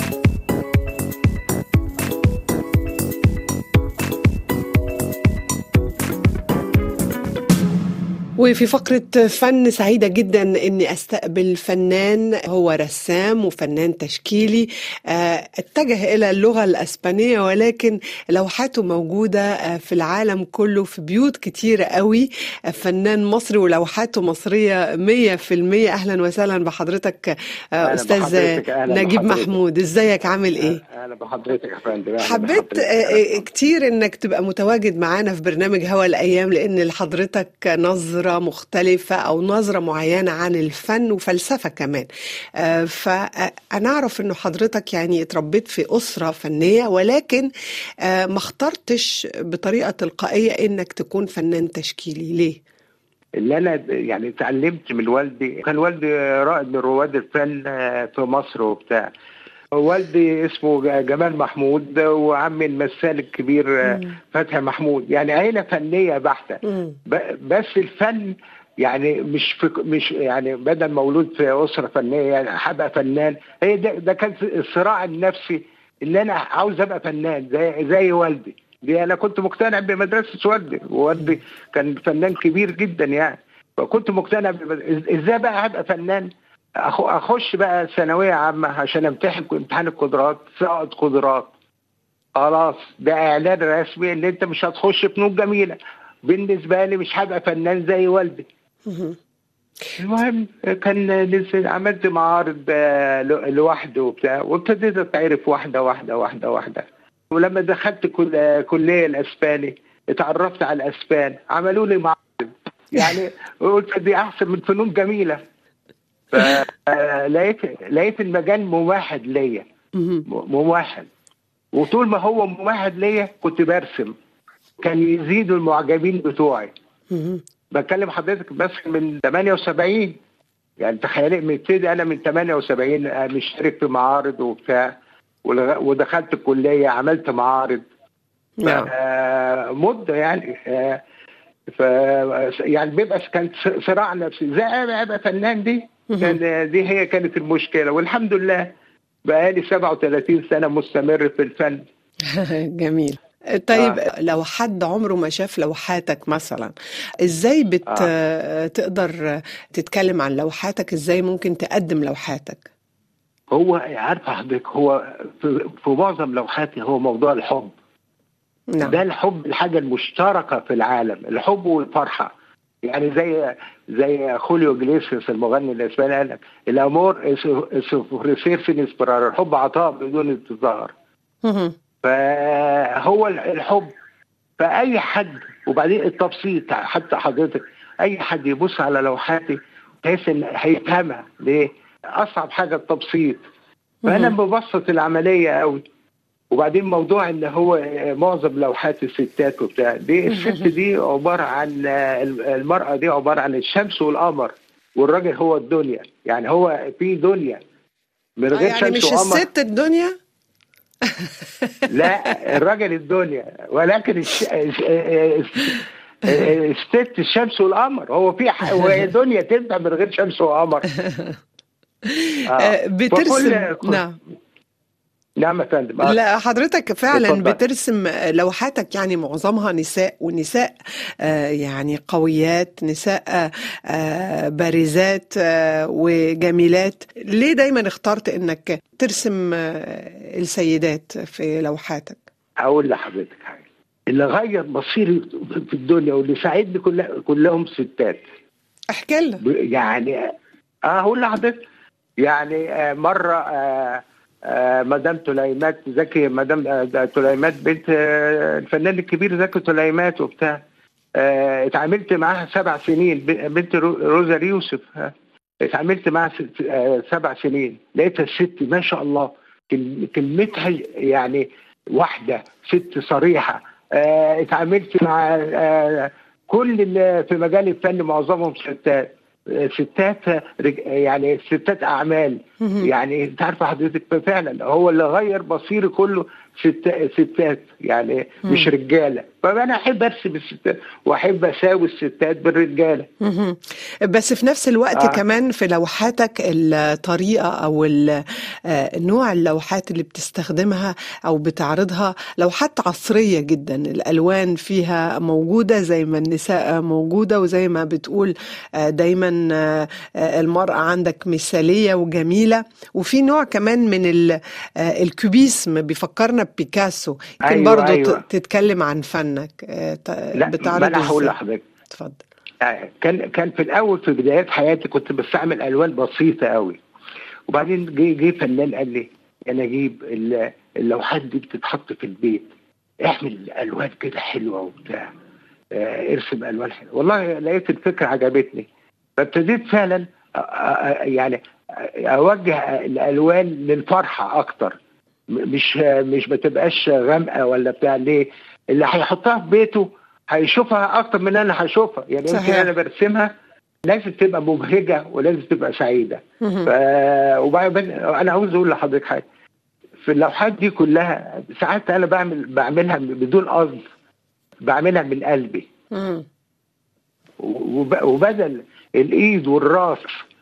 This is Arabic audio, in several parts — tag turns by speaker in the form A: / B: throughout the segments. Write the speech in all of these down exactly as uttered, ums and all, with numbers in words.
A: وفي فقرة فن سعيدة جدا اني استقبل فنان هو رسام وفنان تشكيلي اتجه الى اللغة الاسبانية، ولكن لوحاته موجودة في العالم كله في بيوت كتيرة قوي. فنان مصري ولوحاته مصرية مية في المية. اهلا وسهلا بحضرتك استاذ نجيب محمود. ازيك؟ عامل ايه؟
B: اهلا بحضرتك يا فندم.
A: حبيت كتير انك تبقى متواجد معانا في برنامج هوا الايام، لان لحضرتك نظرة مختلفة أو نظرة معينة عن الفن وفلسفة كمان. فأنا أعرف أنه حضرتك يعني اتربيت في أسرة فنية، ولكن ما اخترتش بطريقة تلقائية أنك تكون فنان تشكيلي. ليه؟
B: اللي أنا يعني اتعلمت من والدي، كان والدي رائد من رواد الفن في مصر وبتاع. والدي اسمه جمال محمود، وعمي المثال الكبير فتحي محمود، يعني عيلة فنية بحتة. بس الفن يعني مش في مش يعني بدل مولود في أسرة فنية يعني هبقى فنان. هي ده, ده كان الصراع النفسي اللي أنا عاوز أبقى فنان زي زي والدي. دي أنا كنت مقتنع بمدرسة والدي، ووالدي كان فنان كبير جدا يعني، فكنت مقتنع إزاي بقى هبقى فنان. اخش بقى ثانويه عامه عشان امتحن امتحان القدرات، سقط قدرات. خلاص ده اعلان رسمي ان انت مش هتخش فنون جميله. بالنسبه لي مش هبقى فنان زي والدي. المهم كان عملت معارض لوحده وبتاع، وابتديت اتعرف واحده واحده واحده واحده. ولما دخلت كل كليه الاسباني اتعرفت على الاسبان، عملوا لي معارض يعني قلت دي احسن من فنون جميله. فلقيت لقيت المجال ممهد ليا، ممهد. وطول ما هو ممهد ليا كنت برسم، كان يزيدوا المعجبين بتوعي. بتكلم حضرتك بس من ثمانية وسبعين، يعني تخيلي مبتدي انا من ثمانية وسبعين مشترك في معارض وبتاع، ودخلت الكليه عملت معارض مده يعني. ف يعني بيبقى كان صراع نفسي زي ابقى فنان. دي كان دي هي كانت المشكله، والحمد لله بقالي سبعة وثلاثين سنه مستمر في الفن.
A: جميل. طيب آه. لو حد عمره ما شاف لوحاتك مثلا، ازاي بتقدر آه. تتكلم عن لوحاتك؟ ازاي ممكن تقدم لوحاتك؟
B: هو عارفه حضرتك، هو في, في معظم لوحاتي هو موضوع الحب. نعم. ده الحب الحاجه المشتركه في العالم، الحب والفرحه. يعني زي زي خوليو جليسيوس المغني الاسباني قال لك الامور سوفريسير في انسبرار، الحب عطاء بدون انتظار. فهو الحب فاي حد. وبعدين التبسيط، حتى حضرتك اي حد يبص على لوحاتي تحس ان هيفهمها. ليه؟ اصعب حاجه التبسيط. فانا ببسط العمليه قوي. وبعدين موضوع ان هو معظم لوحات الستات وبتاع دي، الست دي عباره عن المراه دي عباره عن الشمس والقمر، والراجل هو الدنيا. يعني هو في دنيا من غير
A: يعني
B: شمس
A: مش
B: وقمر.
A: الست الدنيا؟
B: لا، الراجل الدنيا، ولكن الش... الست الشمس والقمر. هو في ح... دنيا تنفع من غير شمس وقمر.
A: آه. بترسم. نعم
B: نعم يا فندم.
A: لا حضرتك فعلا بفضل. بترسم لوحاتك يعني معظمها نساء، ونساء آه يعني قويات، نساء آه بارزات آه وجميلات. ليه دايما اخترت انك ترسم آه السيدات في لوحاتك؟
B: اقول لحضرتك حاجه، اللي غير مصيري في الدنيا واللي ساعدني كلها كلهم ستات.
A: احكي لنا.
B: يعني اه اقول لحضرتك يعني آه مره آه آه مدام تليمات زكي، مدام آه تليمات بنت آه الفنان الكبير زكي تليمات وبتاع، آه اتعاملت معاها سبع سنين. بنت روزا يوسف آه اتعاملت معاها آه سبع سنين. لقيتها الست ما شاء الله كلمتها يعني واحده، ست صريحه. آه اتعاملت مع آه كل اللي في مجال الفن معظمهم ستات. ستات يعني ستات اعمال. يعني انت عارفه حضرتك فعلا هو اللي غير مصيري كله ست ستات يعني
A: مم.
B: مش رجاله، فانا احب ارسم الستات واحب اساوي الستات بالرجاله.
A: مهم. بس في نفس الوقت
B: آه.
A: كمان في لوحاتك الطريقة أو ال- آه، نوع اللوحات اللي بتستخدمها أو بتعرضها لوحات عصرية جدا، الألوان فيها موجودة زي ما النساء موجودة، وزي ما بتقول آه، دايما آه، آه، المرأة عندك مثالية وجميلة. وفي نوع كمان من ال- آه، الكوبيسم بيفكرنا ببيكاسو، يمكن
B: ايوه
A: برضو ت-
B: ايوه.
A: تتكلم عن فنك، آه، ت-
B: لا ما
A: بتعرضه
B: انا هقول
A: ازاي؟
B: لحضرتك.
A: اتفضل.
B: آه، كان كان في الاول في بدايات حياتي كنت بستعمل الوان بسيطه قوي، وبعدين جه جه فنان قال لي يا نجيب ال- اللوحات دي بتتحط في البيت، اعمل الوان كده حلوه وبتاع، آه، ارسم الوان حلوه. والله لقيت الفكره عجبتني، فابتديت فعلا أ- أ- يعني اوجه الالوان للفرحه اكتر، م- مش مش ما تبقاش غامقه ولا بتاع. ليه؟ اللي هيحطها في بيته هيشوفها اكتر من انا هشوفها، يعني يمكن انا
A: صحيح.
B: برسمها لازم تبقى مبهجه ولازم تبقى سعيده. ف...
A: مهم.
B: وبعدين انا عاوز اقول لحضرتك حاجه، في اللوحات دي كلها ساعات انا بعمل بعملها بدون قصد، بعملها من قلبي،
A: مم.
B: وب... وبدل الايد والراس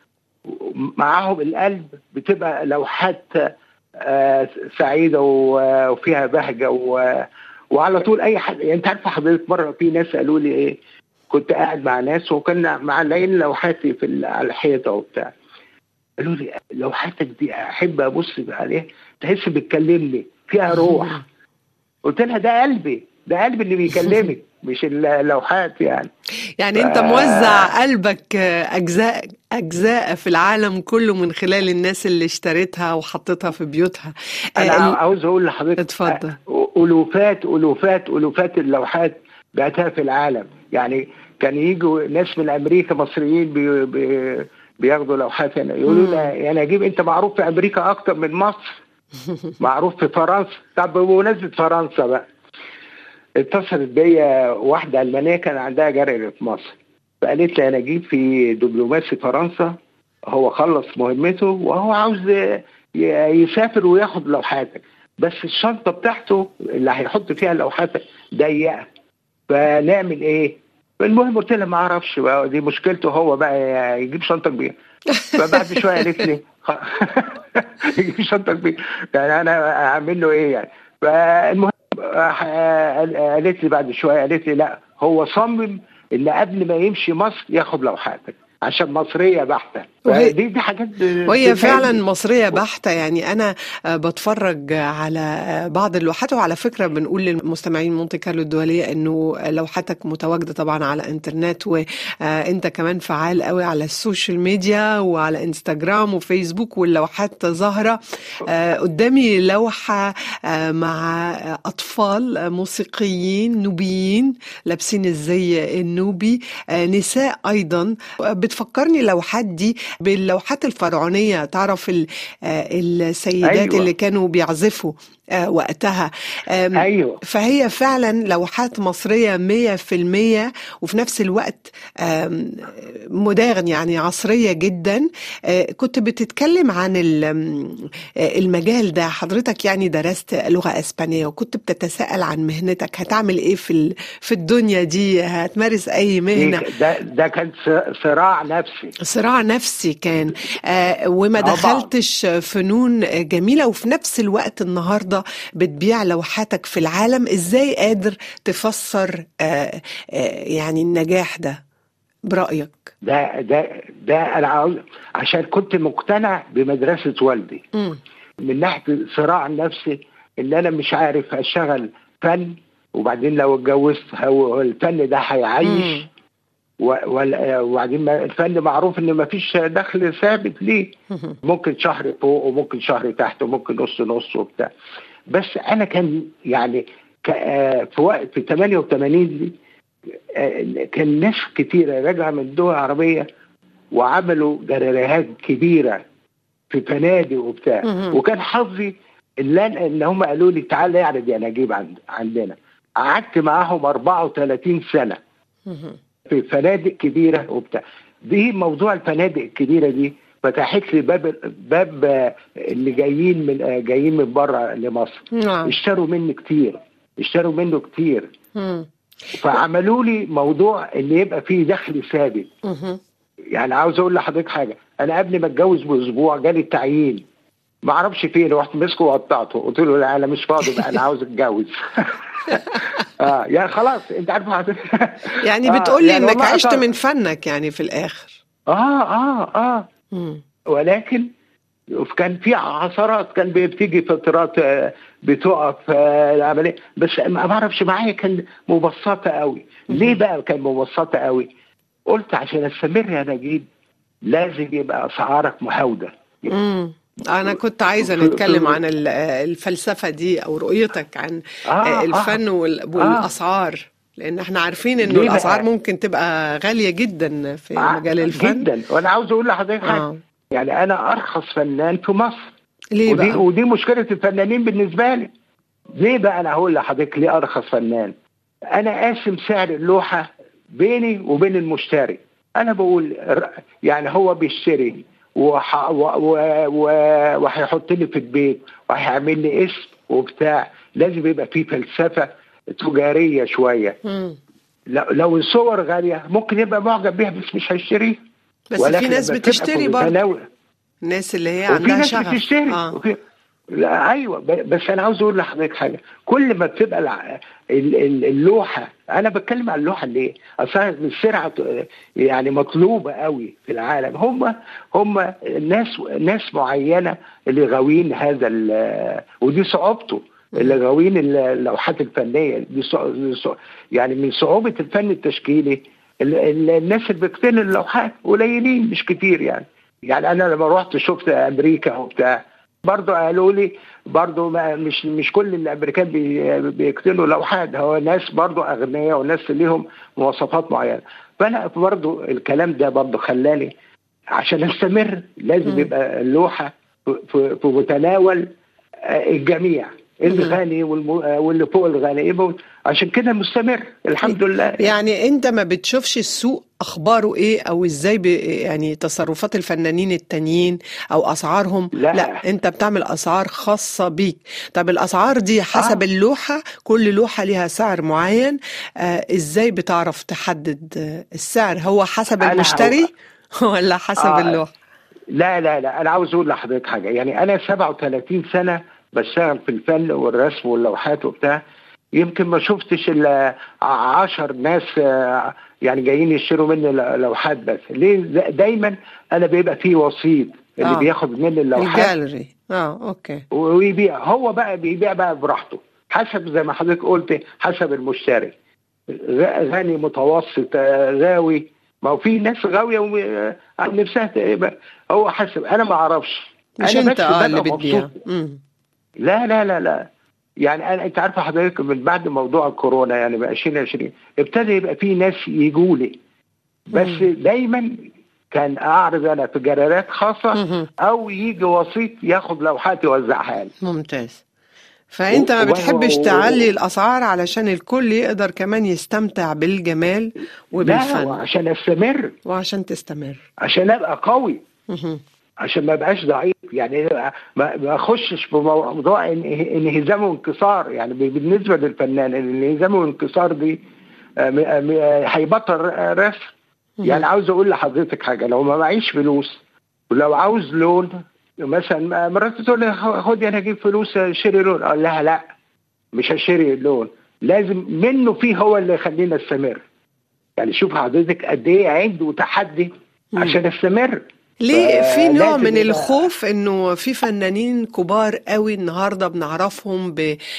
B: معاهم القلب بتبقى لوحات آه، سعيده و- وفيها بهجه و... وعلى طول اي حد. يعني انت عارفه حضرتك مره في ناس قالوا لي ايه، كنت قاعد مع ناس وكنا معلقين لوحاتي في ال- على الحيطه وبتاع، قالوا لي لوحاتك دي احب ابص عليها تحس بتكلمني فيها روح. قلت لها ده قلبي، ده قلبي اللي بيكلمك مش اللوحات يعني. ف...
A: يعني انت موزع قلبك اجزاء اجزاء في العالم كله من خلال الناس اللي اشتريتها وحطتها في بيوتها.
B: انا
A: آه، ال-
B: عاوز اقول لحضرتك
A: اتفضل.
B: الوفات الوفات الوفات اللوحات بعتها في العالم. يعني كان يجوا ناس من امريكا مصريين بي بي بياخدوا لوحات هنا، يقولوا
A: مم.
B: لنا يا نجيب انت معروف في امريكا اكتر من مصر، معروف في فرنسا. طب بمناسبه فرنسا بقى، اتصلت بيا واحده المانيه كان عندها جاريه في مصر، فقالت لي يا نجيب في دبلوماسي فرنسا هو خلص مهمته وهو عاوز ي- يسافر وياخد لوحاتك، بس الشنطه بتاعته اللي هيحط فيها لوحاتك ضيقه، فنعمل ايه؟ المهم قلت لها ما اعرفش بقى، دي مشكلته هو بقى، يجيب شنطه كبيره. فبعد شويه قالت لي يجيب شنطه كبيره، يعني انا اعمل له ايه يعني؟ فالمهم قالت لي بعد شويه، قالت لي لا هو صمم ان قبل ما يمشي مصر ياخد لوحاتك عشان مصريه بحته.
A: وهي
B: فدي دي حاجات
A: وهي فعلا
B: بتتعبني.
A: مصرية بحتة. يعني أنا آه، بتفرج على آه، بعض اللوحات، وعلى فكرة بنقول للمستمعين مونتي كارلو الدولية أنه لوحاتك متواجدة طبعا على إنترنت، وأنت كمان فعال قوي على السوشيال ميديا وعلى إنستغرام وفيسبوك، واللوحات ظاهرة. آه، قدامي لوحة آه، مع أطفال موسيقيين نوبيين لابسين الزي النوبي، آه، نساء أيضا. بتفكرني اللوحات دي باللوحات الفرعونية، تعرف ال- آه، السيدات اللي
B: ايوه
A: كانوا بيعزفوا آه، وقتها. آم،
B: ايوه.
A: فهي فعلا لوحات مصرية مية في المية، وفي نفس الوقت آم، مودرن، يعني عصرية جدا. آه، كنت بتتكلم عن ال- آم، آه، المجال ده. حضرتك يعني درست لغة اسبانية، وكنت بتتساءل عن مهنتك هتعمل ايه في ال- في الدنيا دي، هتمارس اي
B: دي
A: مهنة.
B: ك- ده ده كان ص- صراع نفسي.
A: صراع نفسي كان، آه وما
B: طبعا
A: دخلتش فنون جميلة، وفي نفس الوقت النهاردة بتبيع لوحاتك في العالم. ازاي قادر تفسر آه آه يعني النجاح ده برأيك؟
B: ده ده ده انا عاوز، عشان كنت مقتنع بمدرسه والدي
A: مم.
B: من ناحيه الصراع النفسي، ان انا مش عارف اشتغل فن، وبعدين لو اتجوزت هو الفن ده هيعيش،
A: مم.
B: و- وال- وبعدين ما- الفن معروف ان ما فيش دخل ثابت ليه،
A: مم.
B: ممكن شهر فوق وممكن شهر تحت وممكن نص نص وبتاع. بس انا كان يعني ك- آه، في وقت في ثمانية وثمانين دي آه، كان ناس كتيره راجعه من الدول العربيه وعملوا جراريهات كبيره في فنادق وبتاع،
A: مم.
B: وكان حظي اللي أنا- ان هم قالوا لي تعالى اعرض يا نجيب عند عندنا. قعدت معاهم أربعة وثلاثين سنه
A: مم.
B: في فنادق كبيره وبتاع. دي موضوع الفنادق الكبيره دي فتحت لي باب باب اللي جايين من جايين من بره لمصر.
A: نعم.
B: اشتروا مني كتير، اشتروا منه كتير.
A: مم.
B: فعملوا لي موضوع ان يبقى فيه دخل ثابت.
A: مهم.
B: يعني عاوز اقول لحضرتك حاجه، انا قبل ما اتجوز باسبوع جالي التعيين، ما اعرفش فين، رحت مسكه وقطعته، قلت له لا انا مش فاضي بقى، انا عاوز اتجوز. اه يعني خلاص انت عارف حضرتك.
A: يعني
B: آه
A: بتقولي
B: يعني
A: انك
B: والله
A: عشت
B: أطلع.
A: من فنك يعني في الاخر.
B: اه اه اه
A: مم.
B: ولكن كان في عثرات، كان بتيجي فترات آه، بتقف آه، العمليه، بس ما بعرفش معايا كان مبسطه قوي. ليه بقى كان مبسطه قوي؟ قلت عشان استمر يا نجيب لازم يبقى اسعارك محاوده.
A: امم انا كنت عايزه
B: في
A: نتكلم
B: في
A: عن ال- الفلسفه دي او رؤيتك عن
B: اه اه
A: الفن وال-
B: اه
A: والاسعار، لان احنا عارفين انه
B: ليه
A: الاسعار
B: بقى؟
A: ممكن تبقى غاليه جدا في
B: آه
A: مجال الفن.
B: جدا. وانا عاوز اقول لحضرتك حاجه،
A: اه
B: يعني انا ارخص فنان في مصر،
A: ليه
B: ودي
A: بقى؟
B: ودي مشكله الفنانين بالنسبه لي. ليه بقى؟ انا هقول لحضرتك ليه ارخص فنان. انا قاسم سعر اللوحه بيني وبين المشتري. انا بقول ر- يعني هو بيشتري وح- و- و- و- وهيحط لي في البيت وهيعمل لي اسم وبتاع، لازم يبقى فيه فلسفه تجاريه شويه.
A: مم.
B: لو لو الصور غاليه ممكن يبقى معجب بيها بس مش هيشتريها.
A: بس في
B: ولكن
A: ناس
B: لما بتبقى في
A: بتشتري برضه،
B: متناول،
A: الناس اللي هي
B: وفي
A: عندها
B: ناس
A: شغف.
B: بتشتري
A: اه
B: وفي لا ايوه ب- بس انا عاوز اقول لحضرتك حاجه، كل ما بتبقى الع- ال- ال- اللوحه، انا بتكلم عن اللوحه ليه؟ اصلا السرعه يعني مطلوبه قوي في العالم. هم هم ناس ناس معينه اللي غاويين هذا ال- ودي صعوبته، اللي غاويين اللوحات الفنيه دي صع- صع- يعني من صعوبه الفن التشكيلي. ال- ال- الناس اللي بتقتني اللوحات قليلين مش كتير يعني. يعني انا لما رحت شفت امريكا وبتاع، برضه قالوا لي برضه مش مش كل الامريكان بي- بيقتنوا لوحات، هو ناس برضه اغنياء وناس ليهم مواصفات معينه. فانا برضه الكلام ده برضه خلاني عشان استمر لازم
A: مم.
B: يبقى اللوحه في في- في متناول آه، الجميع،
A: مم.
B: الغني والم- آه، واللي فوق الغني، يبقى عشان كده مستمر الحمد لله.
A: يعني انت ما بتشوفش السوق اخباره ايه او ازاي بي يعني تصرفات الفنانين التانيين او اسعارهم؟
B: لا
A: لا انت بتعمل اسعار خاصة بيك. طب الاسعار دي حسب
B: اه
A: اللوحة، كل لوحة ليها سعر معين. آه ازاي بتعرف تحدد آه، السعر؟ هو حسب
B: انا هو
A: المشتري ولا حسب
B: آه
A: اللوحة؟
B: لا لا لا انا عاوز اقول لحضرتك حاجه، يعني انا سبعة وثلاثين سنه بشتغل في الفن والرسم واللوحات وبتاع، يمكن ما شفتش الا عشر ناس آه، يعني جايين يشتروا مني ل- لوحات. بس ليه؟ دا- دايما انا بيبقى فيه وسيط اللي
A: اه
B: بياخد مني اللوحات
A: الجاليري. اه اوكي.
B: ويبيع، هو بقى بيبيع بقى براحته حسب زي ما حضرتك قلت، حسب المشتري، غ- غني متوسط آه، غاوي. ما هو في ناس غاويه وم- آه، عن نفسها تبقى، هو حسب. انا ما اعرفش،
A: مش
B: انا
A: انت
B: بس
A: اه اللي
B: ببقى مبسوط.
A: بتبيع. امم
B: لا لا لا لا يعني انا، انت عارفه حضرتك من بعد موضوع الكورونا يعني ب ألفين وعشرين ابتدى يبقى في ناس يجوا لي، بس دايما كان اعرض انا في جرارات خاصه او يجي وسيط ياخد لوحات يوزعها لي.
A: ممتاز. فانت ما
B: و-
A: بتحبش
B: و-
A: تعلي الاسعار علشان الكل يقدر كمان يستمتع بالجمال
B: لا
A: وبالفن
B: وعشان استمر،
A: وعشان تستمر.
B: عشان ابقى قوي،
A: مهم.
B: عشان ما بقاش ضعيف. يعني ما ما اخشش في موضوع إن- انهزام وانكسار. يعني بالنسبه للفنان الانهزام والانكسار دي آه، م- م- هيبطل رسم. يعني عاوز اقول لحضرتك حاجه، لو ما معيش فلوس ولو عاوز لون مثلا، مرات تقول لي خد انا اجيب فلوس اشتري لون، اقول لها لا مش هشتري اللون، لازم منه فيه هو اللي يخلينا استمر. يعني شوف حضرتك قد ايه عند وتحدي عشان استمر.
A: ليه في نوع
B: فلازم
A: من
B: يبقى-
A: الخوف انه في فنانين كبار قوي النهارده بنعرفهم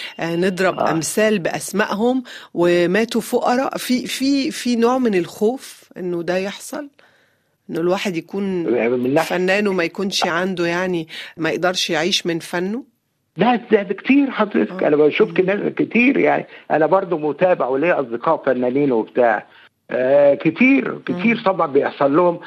A: بنضرب
B: آه.
A: امثال باسمائهم وماتوا فقراء، في في في نوع من الخوف انه ده يحصل، انه الواحد يكون
B: من ناحية
A: فنان وما يكونش عنده يعني ما يقدرش يعيش من فنه.
B: لا ده, ده كتير حضرتك. انا بشوف ناس كتير، يعني انا برضو متابع وليا اصدقاء فنانين وبتاع آه كتير كتير طبعا بيحصل لهم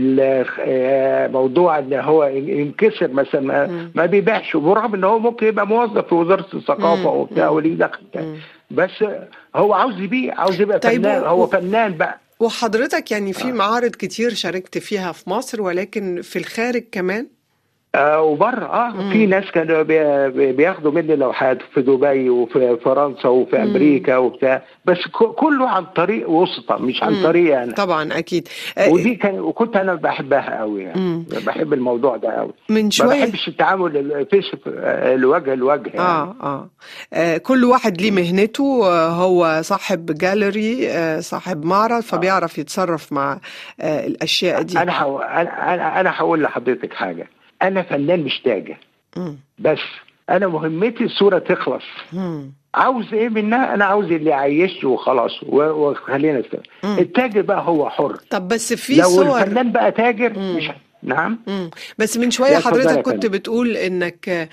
B: الموضوع ان هو ينكسر مثلا، ما, ما بيبيعش، برغم ان هو ممكن يبقى موظف في وزاره الثقافه وبتاع وليه دخل، بس هو عاوز يبيع، عاوز يبقى
A: طيب
B: فنان،
A: و-
B: هو فنان بقى.
A: وحضرتك يعني في معارض كتير شاركت فيها في مصر، ولكن في الخارج كمان؟
B: آه وبره اه
A: مم.
B: في ناس كانوا بي- بي- بياخدوا مني لوحات في دبي وفي فرنسا وفي
A: مم.
B: امريكا وبتاع، بس ك- كله عن طريق وسطى مش عن
A: مم.
B: طريق انا.
A: طبعا أكيد. آه،
B: ودي كان وكنت انا بحبها قوي، يعني
A: مم.
B: بحب الموضوع ده قوي.
A: من
B: ما
A: شوية.
B: بحبش التعامل الفيس الوجه لوجه يعني.
A: آه, آه آه، كل واحد ليه مهنته. آه، هو صاحب جاليري، آه صاحب معرض،
B: آه.
A: فبيعرف يتصرف مع آه الأشياء دي.
B: انا حو... انا انا أنا هقول لحضرتك حاجه، انا فنان مش تاجر،
A: مم.
B: بس انا مهمتي الصوره تخلص.
A: مم.
B: عاوز ايه منها؟ انا عاوز اللي يعيشني وخلاص و- وخلينا نستمر.
A: مم.
B: التاجر بقى هو حر.
A: طب بس في
B: لو
A: صور.
B: الفنان بقى تاجر مش
A: مم.
B: نعم.
A: مم. بس من شوية
B: لا اتفضل
A: حضرتك
B: يا
A: كنت
B: فندم.
A: بتقول انك آه،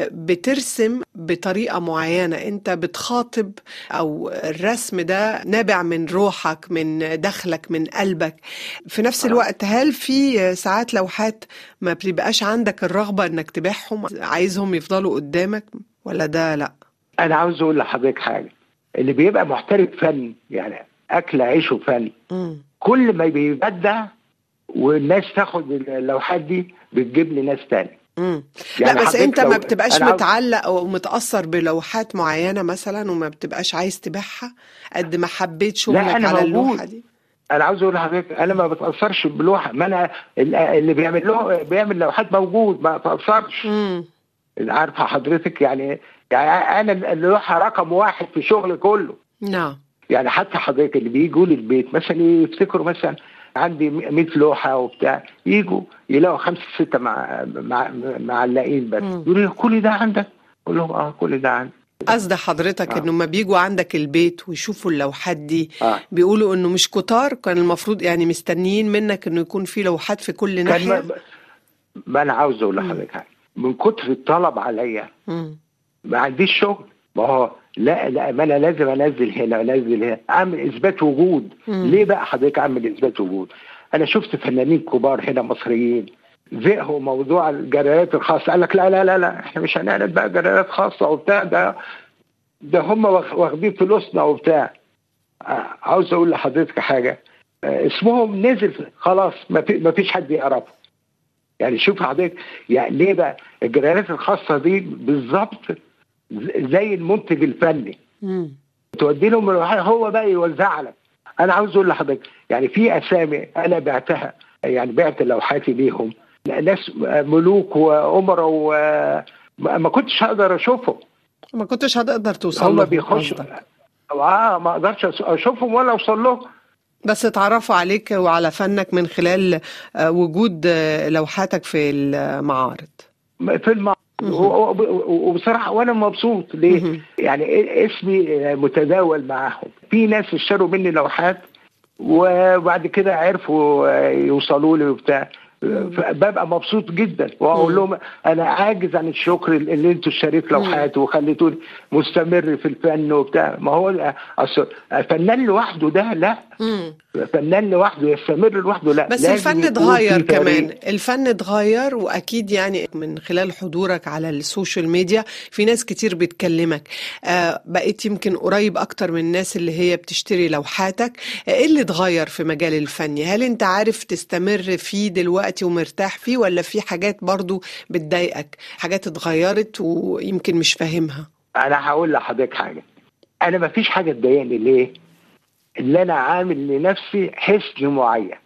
A: بترسم بطريقة معينة، انت بتخاطب، او الرسم ده نابع من روحك، من داخلك، من قلبك. في نفس
B: آه.
A: الوقت هل في ساعات لوحات ما بتبقاش عندك الرغبة انك تبيعهم، عايزهم يفضلوا قدامك، ولا ده لا؟
B: انا عاوز اقول لحضرتك حاجه، اللي بيبقى محترف فن يعني اكل عيشه فن،
A: مم.
B: كل ما بيبدع والناس تاخد اللوحات دي بتجيب لي ناس تاني.
A: مم.
B: يعني
A: لا بس
B: حضرتك
A: انت ما
B: لو
A: بتبقاش
B: انا عاوز
A: متعلق او متأثر بلوحات معينة مثلا، وما بتبقاش عايز تبيعها قد ما حبيت
B: لا
A: شغلك
B: انا
A: على
B: موجود.
A: اللوحة دي؟
B: انا عاوز اقول لحضرتك انا ما بتاثرش بلوحه، ما انا اللي بيعمل له بيعمل لوحات موجود ما بتاثرش.
A: مم.
B: عارفه حضرتك يعني، يعني انا اللوحه رقم واحد في شغلي كله.
A: نعم.
B: يعني حتى حضرتك اللي بيجوا لي البيت مثلا يفتكروا مثلا عندي مية لوحه وبتاع، يجوا يلاقوا خمسه سته مع مع معلقين بس،
A: مم.
B: يقولوا لي كل ده عندك؟ اقول لهم اه كل ده عندي.
A: قصد حضرتك
B: اه
A: انه ما بيجوا عندك البيت ويشوفوا اللوحات دي،
B: اه
A: بيقولوا انه مش كتار، كان المفروض يعني مستنيين منك انه يكون في لوحات في كل
B: كان
A: ناحية؟
B: ما, ما انا عاوز اقول
A: مم.
B: لحضرتك حاجه، من كتر الطلب عليا
A: مم.
B: ما عنديش شغل. ما هو لا لا ما انا لازم انزل هنا انزل هنا، اعمل اثبات وجود.
A: مم.
B: ليه بقى حضرتك اعمل اثبات وجود؟ انا شفت فنانين كبار هنا مصريين زهقوا موضوع الجرائات الخاصه، قال لك لا لا لا لا احنا مش هنعمل بقى جرائات خاصه وبتاع، ده ده هم واخدين فلوسنا وبتاع. آه، عاوز اقول لحضرتك حاجه، آه، اسمهم نزل خلاص، ما في ما فيش حد يعرفه. يعني شوف حضرتك يعني ليه بقى الجرائات الخاصه دي بالظبط زي المنتج الفني،
A: مم.
B: تودي لهم هو بقى يوزع لك. انا عاوز اقول لحضرتك يعني في اسامي انا بعتها، يعني بعت لوحاتي ليهم، ناس ملوك وامراء وما كنتش هقدر اشوفهم.
A: ما كنتش هتقدر توصل
B: هم
A: لهم
B: بيخشوا
A: قصدك،
B: اه ما اقدرش اشوفهم ولا اوصل لهم.
A: بس اتعرفوا عليك وعلى فنك من خلال آه، وجود آه، لوحاتك في المعارض.
B: في المعرض.
A: مهم.
B: وبصراحه وانا مبسوط ليه؟
A: مهم.
B: يعني اسمي متداول معاهم، في ناس اشتروا مني لوحات وبعد كده عرفوا يوصلوا لي وبتاع، ببقى مبسوط جدا واقول لهم انا عاجز عن الشكر اللي انتوا اشتريت لوحات وخليتوني مستمر في الفن وبتاع. ما هو اصل فنان لوحده ده لا،
A: مم.
B: فنان لوحده يستمر لوحده لا،
A: بس
B: لازم
A: الفن
B: يكون
A: اتغير
B: في
A: كمان،
B: فريق.
A: الفن اتغير، واكيد يعني من خلال حضورك على السوشيال ميديا في ناس كتير بتكلمك، آه بقيت يمكن قريب اكتر من الناس اللي هي بتشتري لوحاتك. آه، ايه اللي اتغير في مجال الفن؟ هل انت عارف تستمر فيه دلوقتي ومرتاح فيه، ولا في حاجات برضو بتضايقك، حاجات اتغيرت ويمكن مش فاهمها؟
B: انا هقول لحضرتك حاجه، انا ما فيش حاجه تضايقني. ليه؟ اللي انا عامل لنفسي حسن معين،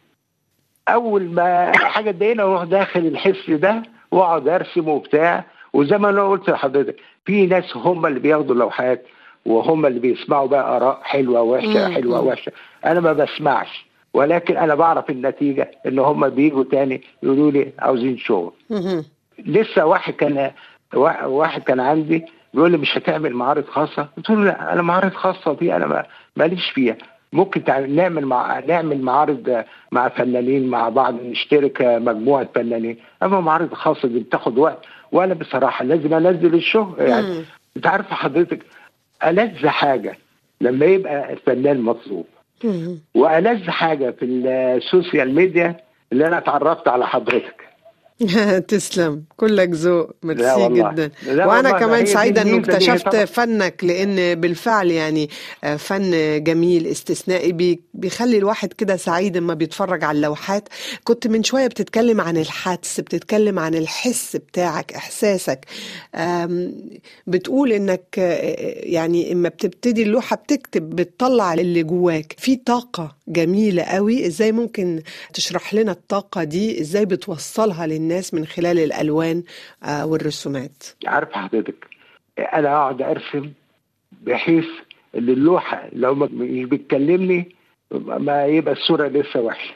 B: اول ما حاجه تضايقني اروح داخل الحس ده واقعد ارسم وبتاع. وزي ما انا قلت لحضرتك في ناس هم اللي بياخدوا لوحات وهم اللي بيسمعوا بقى اراء حلوه وحشه
A: مم.
B: حلوه
A: مم.
B: وحشه، انا ما بسمعش، ولكن انا بعرف النتيجه ان هم بيجوا تاني يقولوا لي عاوزين شغل.
A: مم.
B: لسه واحد كان واحد كان عندي بيقول لي مش هتعمل معارض خاصه؟ قلت له لا، انا معارض خاصه دي انا ما ماليش فيها. ممكن نعمل مع نعمل معارض مع فنانين مع بعض، نشترك مجموعه فنانين، اما معارض خاصه دي بتاخد وقت، وانا بصراحه لازم انزل الشغل. يعني
A: مم.
B: انت عارفه حضرتك ألذ حاجه لما يبقى الفنان مطلوب،
A: مم.
B: وألذ حاجه في السوشيال ميديا اللي انا اتعرفت على حضرتك.
A: تسلم، كلك ذوق، ميرسي جدا.
B: لا
A: وانا
B: والله
A: كمان
B: هي دي
A: سعيده انه
B: الميزة دي
A: اكتشفت
B: طبعا.
A: فنك، لان بالفعل يعني آه، فن جميل استثنائي بي- بيخلي الواحد كده سعيد لما بيتفرج على اللوحات. كنت من شويه بتتكلم عن الحدس، بتتكلم عن الحس بتاعك، احساسك. آم، بتقول انك آه، يعني اما بتبتدي اللوحه بتكتب، بتطلع اللي جواك في طاقه جميله قوي. ازاي ممكن تشرح لنا الطاقه دي؟ ازاي بتوصلها للناس من خلال الالوان آه، والرسومات؟
B: عارف حضرتك، انا اقعد ارسم بحيث ان اللوحه لو ما- مش بتكلمني ما يبقى الصوره لسه وحشه.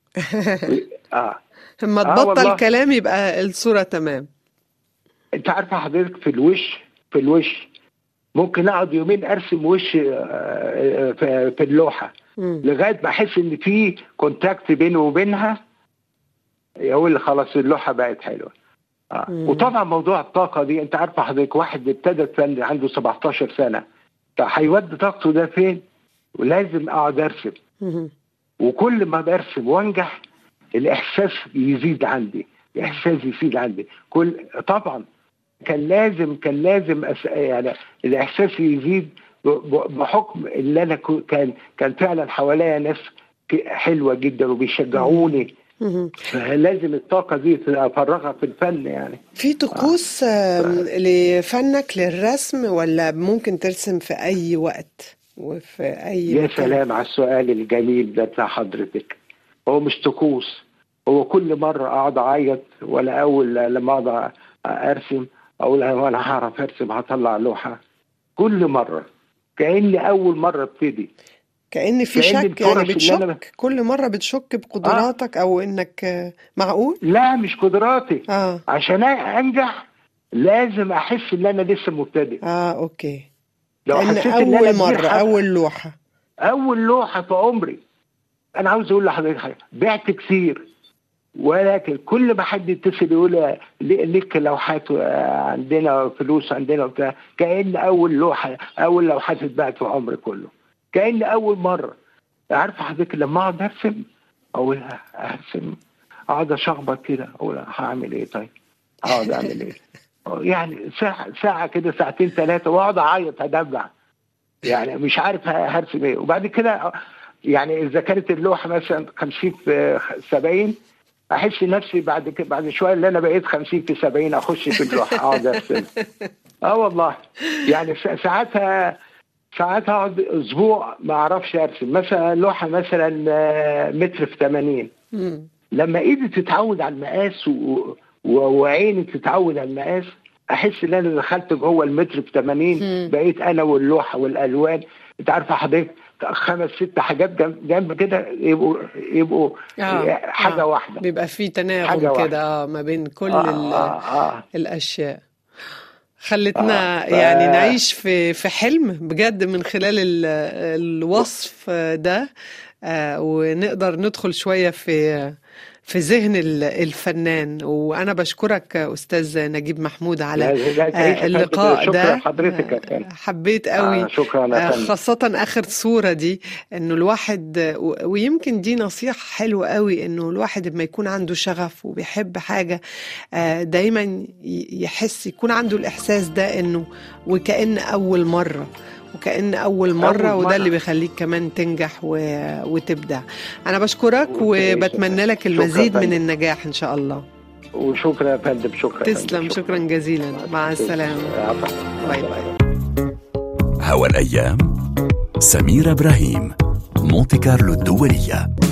B: اه
A: لما
B: اه
A: تبطل
B: والله.
A: كلام يبقى الصوره تمام.
B: انت عارفه حضرتك، في الوش في الوش ممكن اقعد يومين ارسم وش آه، آه، في في اللوحه
A: مم.
B: لغايه ما احس ان في كونتاكت بيني وبينها، يقول خلاص اللوحه بقت حلوه. آه.
A: مم.
B: وطبعا موضوع الطاقه دي، انت عارفه حضرتك، واحد ابتدى فن عنده سبعتاشر سنه، هيودي طاقته ده فين؟ ولازم اقعد ارسم،
A: مم.
B: وكل ما برسم وانجح الاحساس يزيد عندي، الاحساس يزيد عندي. كل طبعا كان لازم كان لازم أس... يعني الاحساس يزيد ب- ب- بحكم اللي انا كو- كان كان فعلا حواليا ناس ك- حلوه جدا وبيشجعوني،
A: مم.
B: فلازم الطاقه دي افرغها في الفن يعني.
A: في طقوس آم، لفنك للرسم، ولا ممكن ترسم في أي وقت وفي أي
B: يا
A: مكان؟
B: سلام على السؤال الجميل ده بتاع حضرتك. هو مش طقوس، هو كل مرة أقعد أعيط، ولا أول لما أقعد أرسم أقول وأنا هعرف أرسم هطلع لوحة. كل مرة كأني أول مرة ابتدي،
A: كأن في
B: كأن
A: شك، يعني
B: الفرص اللي أنا
A: بتشك كل مرة بتشك
B: آه
A: بقدراتك أو إنك آه، معقول؟
B: لا مش قدراتي،
A: آه
B: عشان أنجح لازم أحس إن أنا لسه مبتدئ.
A: آه أوكي.
B: لو
A: كأن
B: حسيت إن أنا
A: أول
B: كبير
A: مرة،
B: حد...
A: أول لوحة.
B: أول لوحة في عمري. أنا عاوز أقول لحضرتك حاجة، بعت كتير، ولكن كل ما حد يتصل يقول لي- ليك لوحات عندنا فلوس عندنا وبتاع، كأن أول لوحة أول لوحات اتباعت في عمري كله، كأن أول مرة. عارف حضرتك لما أقعد أرسم أقول أرسم، أقعد أشخبط كده أقول هعمل إيه؟ طيب أقعد أعمل إيه؟ يعني ساعة ساعة كده، ساعتين ثلاثة، وأقعد أعيط أدمع، يعني مش عارف هرسم إيه. وبعد كده يعني إذا كانت اللوحة مثلا خمسين في سبعين، احس نفسي بعد كده بعد شويه اللي انا بقيت خمسين في سبعين اخش في اللوحه اقعد ارسم. اه والله، يعني ساعتها ساعتها اقعد اسبوع ما اعرفش ارسم. مثلا لوحه مثلا متر في ثمانين،
A: مم.
B: لما ايدي تتعود على المقاس و... و... وعيني تتعود على المقاس، احس ان انا دخلت جوه المتر في ثمانين،
A: مم.
B: بقيت انا واللوحه والالوان. انت عارفه حضرتك، خمس ست حاجات جنب, جنب كده يبقوا يبقوا
A: آه
B: حاجه
A: آه
B: واحده،
A: بيبقى في تناغم
B: حاجه
A: كده
B: واحده.
A: آه ما بين كل
B: آه
A: ال-
B: آه آه
A: الأشياء.
B: آه
A: خلتنا
B: ف
A: يعني نعيش في في حلم بجد من خلال ال- الوصف ده. آه، ونقدر ندخل شوية في في ذهن ال- الفنان. وأنا بشكرك أستاذ نجيب محمود على
B: لا لا تعيش
A: آه،
B: يا فندم،
A: اللقاء
B: شكرا
A: ده.
B: لحضرتك يا
A: آه،
B: فندم.
A: حبيت
B: آه
A: قوي،
B: شكرا يا
A: آه،
B: فندم.
A: خاصة آخر صورة دي، إنه الواحد و- ويمكن دي نصيحة حلوة قوي، إنه الواحد لما يكون عنده شغف وبيحب حاجة آه، دايما ي- يحس، يكون عنده الإحساس ده، إنه وكأن أول مرة، وكأن أول مرة.
B: أول
A: وده اللي
B: مرة.
A: بيخليك كمان تنجح و... وتبدع. أنا بشكرك
B: وتعيش يا
A: وبتمنى
B: فندم.
A: لك
B: شكرا يا
A: المزيد من
B: فندم،
A: النجاح إن شاء الله.
B: وشكرا يا فندم. شكرا يا فندم.
A: تسلم، شكرا جزيلا، مع السلامة.
B: عفوا.
A: باي باي.
C: هوا الأيام، سمير إبراهيم، مونتي كارلو الدولية.